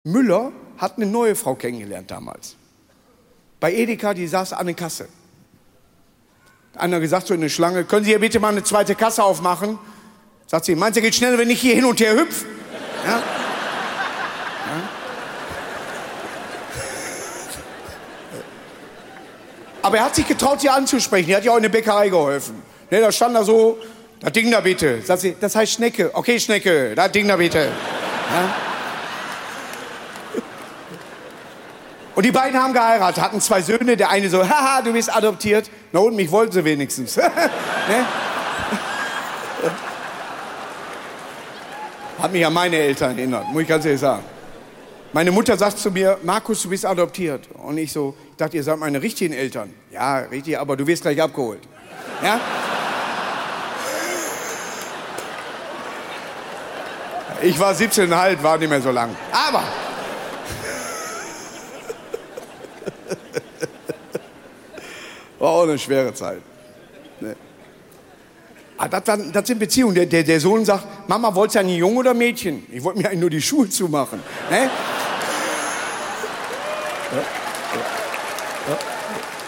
Müller hat eine neue Frau kennengelernt damals. Bei Edeka, die saß an der Kasse. Einer gesagt so in der Schlange, können Sie hier bitte mal eine zweite Kasse aufmachen? Sagt sie, meinst du, geht schneller, wenn ich hier hin und her hüpfe? Ja? Ja? Aber er hat sich getraut, sie anzusprechen. Er hat ja auch in der Bäckerei geholfen. Ne, da stand da so, das Ding da bitte. Sagt sie, das heißt Schnecke. Okay, Schnecke, das Ding da bitte. Ja? Und die beiden haben geheiratet, hatten 2 Söhne. Der eine so, haha, du bist adoptiert. Na und, mich wollten sie wenigstens. Ne? Hat mich an meine Eltern erinnert, muss ich ganz ehrlich sagen. Meine Mutter sagt zu mir, Markus, du bist adoptiert. Und ich so, ich dachte, ihr seid meine richtigen Eltern. Ja, richtig, aber du wirst gleich abgeholt. Ja? Ich war 17,5, war nicht mehr so lang. Aber... war auch eine schwere Zeit. Ne. Das sind Beziehungen. Der Sohn sagt, Mama, wolltest du einen Junge oder Mädchen? Ich wollte mir eigentlich nur die Schuhe zumachen. Ne? Ja. Ja. Ja.